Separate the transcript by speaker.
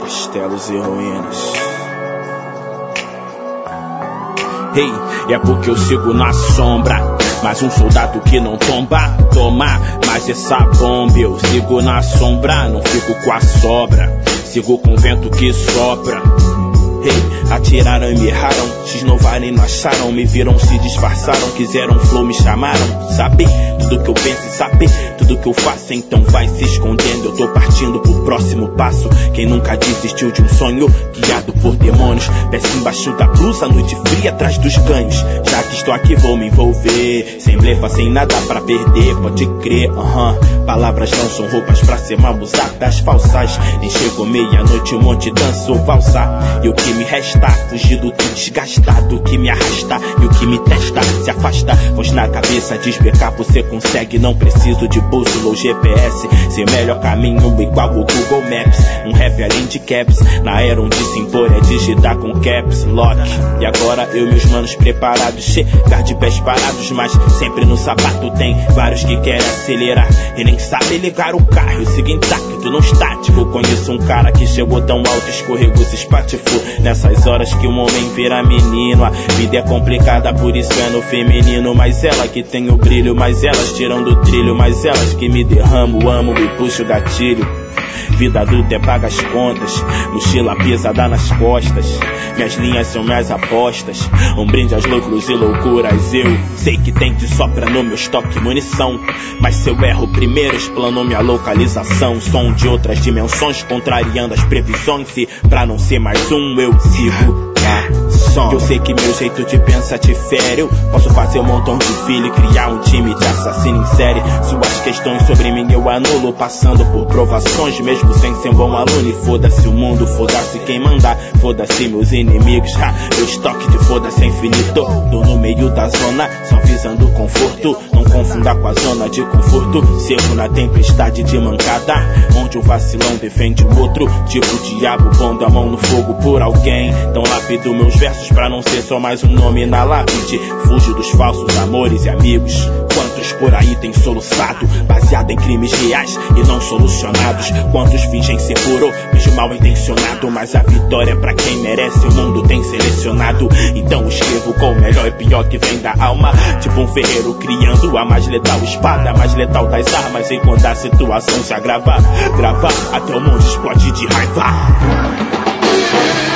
Speaker 1: castelos e ruínas. Ei, é porque eu sigo na sombra, mais um soldado que não tomba, toma mais essa bomba. Eu sigo na sombra, não fico com a sobra, sigo com o vento que sopra. Hey, atiraram e me erraram, x-novaram e não acharam, me viram, se disfarçaram, quiseram flow, me chamaram. Saber tudo que eu penso e saber tudo que eu faço, então vai se escondendo, eu tô partindo pro próximo passo. Quem nunca desistiu de um sonho, guiado por demônios, peça embaixo da blusa, noite fria atrás dos ganhos. Já que estou aqui vou me envolver, sem blefa, sem nada pra perder, pode crer, Palavras não são roupas pra ser mal usadas, falsas. Nem chegou meia-noite, um monte danço, valsa. E o que me resta, fugir do que desgasta, do que me arrasta e o que me testa, se afasta. Voz na cabeça, desbecar, você consegue, não preciso de bússola ou GPS. Seu melhor caminho igual o Google Maps, um rap além de caps, na era onde se impor é digitar com caps lock. E agora eu e meus manos preparados, chegar de pés parados, mas sempre no sapato tem vários que querem acelerar e nem sabe ligar o carro. Eu sigo intacto, não estático. Conheço um cara que chegou tão alto, escorregou, se espatifou. Nessas horas que um homem vira menino, a vida é complicada, por isso é no feminino. Mas ela que tem o brilho, mas elas tiram do trilho, mas elas que me derramo, amo e puxo o gatilho. Vida adulta é paga as contas, mochila pesada nas costas, minhas linhas são minhas apostas, um brinde aos lucros e loucuras. Eu sei que tem de sobra no meu estoque munição, mas se eu erro primeiro explano minha localização. Som de outras dimensões, contrariando as previsões, e pra não ser mais um eu sigo som. Eu sei que meu jeito de pensar te fere, eu posso fazer um montão de filho e criar um time de assassino em série. Suas questões sobre mim eu anulo, passando por provações, mesmo sem ser um bom aluno. E foda-se o mundo, foda-se quem mandar, foda-se meus inimigos. Meu estoque de foda-se é infinito, tô no meio da zona, só visando conforto. Não confunda com a zona de conforto, cerco na tempestade de mancada, onde o vacilão defende o outro, tipo o diabo pondo a mão no fogo por alguém. Então lapido meus versos pra não ser só mais um nome na lápide, fujo dos falsos amores e amigos. Quantos por aí tem soluçado, baseado em crimes reais e não solucionados? Quantos fingem ser puro, vejo mal intencionado, mas a vitória é pra quem merece, o mundo tem selecionado. Então escrevo com o melhor e pior que vem da alma, tipo um ferreiro criando a mais letal espada, mais letal das armas. E quando a situação se agrava, gravar até o mundo explode de raiva.